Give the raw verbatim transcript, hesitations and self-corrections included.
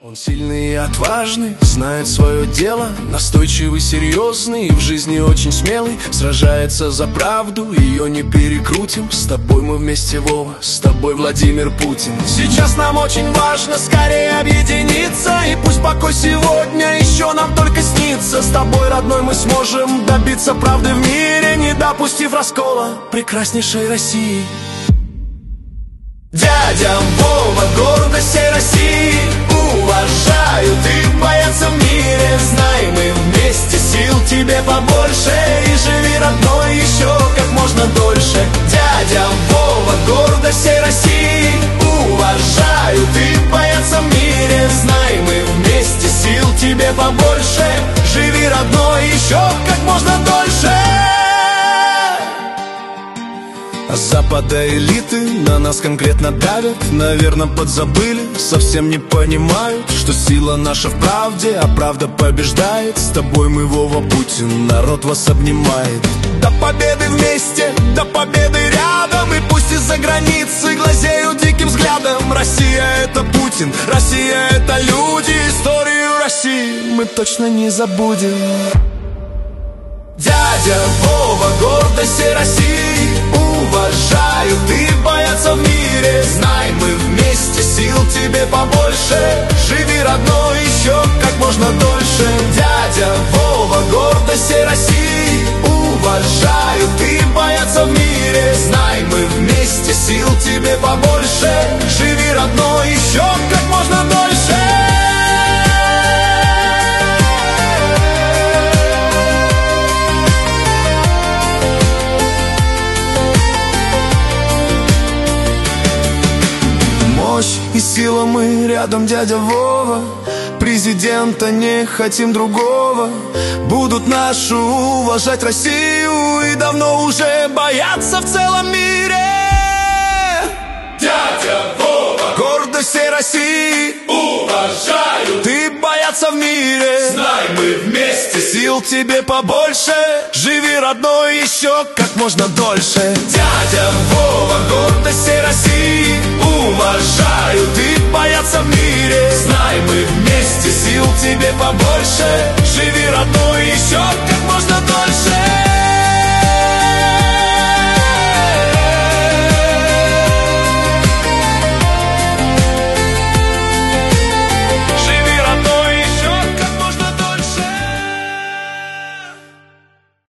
Он сильный и отважный, знает свое дело, настойчивый, серьезный и в жизни очень смелый. Сражается за правду, ее не перекрутим. С тобой мы вместе, Вова, с тобой Владимир Путин. Сейчас нам очень важно скорее объединиться, и пусть покой сегодня еще нам только снится. С тобой, родной, мы сможем добиться правды в мире, не допустив раскола прекраснейшей России. Дядя Вова, гордость всей России, уважают и боятся в мире. Знай, мы вместе, сил тебе побольше, и живи, родной, еще как можно дольше. Дядя Вова, гордость всей России, уважают и боятся в мире. Знай, мы вместе, сил тебе побольше, живи, родной, еще как можно дольше. А Запада элиты на нас конкретно давят, наверное, подзабыли, совсем не понимают, что сила наша в правде, а правда побеждает. С тобой мы, Вова, Путин, народ вас обнимает. До победы вместе, до победы рядом, и пусть из-за границы глазеют диким взглядом. Россия — это Путин, Россия — это люди, историю России мы точно не забудем. Дядя Вова, гордость всей России, уважают и боятся в мире. Знай, мы вместе, сил тебе побольше, живи, родной, еще как можно дольше. Дядя Вова, гордость всей России, уважают и боятся в мире. Знай, мы вместе, сил тебе побольше, живи, родной, еще как можно дольше. И сила мы рядом, дядя Вова. Президента не хотим другого. Будут нашу уважать Россию, и давно уже боятся в целом мире. Дядя Вова, гордость всей России, уважают и боятся в мире. Знай, мы вместе, сил тебе побольше, живи, родной, еще как можно дольше. Дядя Вова, гордость всей России, уважают и боятся в мире. Знай, мы вместе, сил тебе побольше, живи, родной, еще как